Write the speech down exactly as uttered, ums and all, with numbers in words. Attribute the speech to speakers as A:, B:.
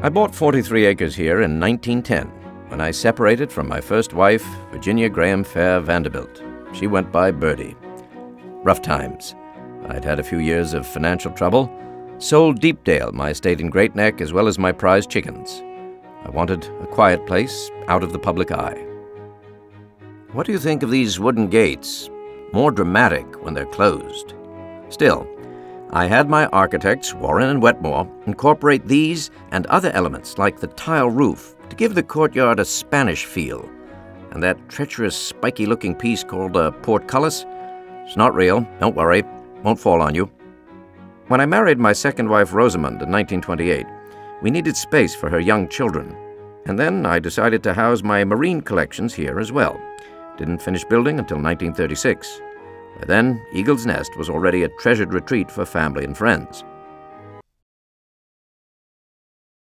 A: I bought forty-three acres here in nineteen ten, when I separated from my first wife, Virginia Graham Fair Vanderbilt. She went by Birdie. Rough times. I'd had a few years of financial trouble, sold Deepdale, my estate in Great Neck, as well as my prize chickens. I wanted a quiet place, out of the public eye. What do you think of these wooden gates? More dramatic when they're closed. Still, I had my architects, Warren and Wetmore, incorporate these and other elements like the tile roof to give the courtyard a Spanish feel. And that treacherous, spiky-looking piece called a portcullis? It's not real, don't worry, won't fall on you. When I married my second wife, Rosamond, in nineteen twenty-eight, we needed space for her young children. And then I decided to house my marine collections here as well. Didn't finish building until nineteen thirty-six. By then, Eagle's Nest was already a treasured retreat for family and friends.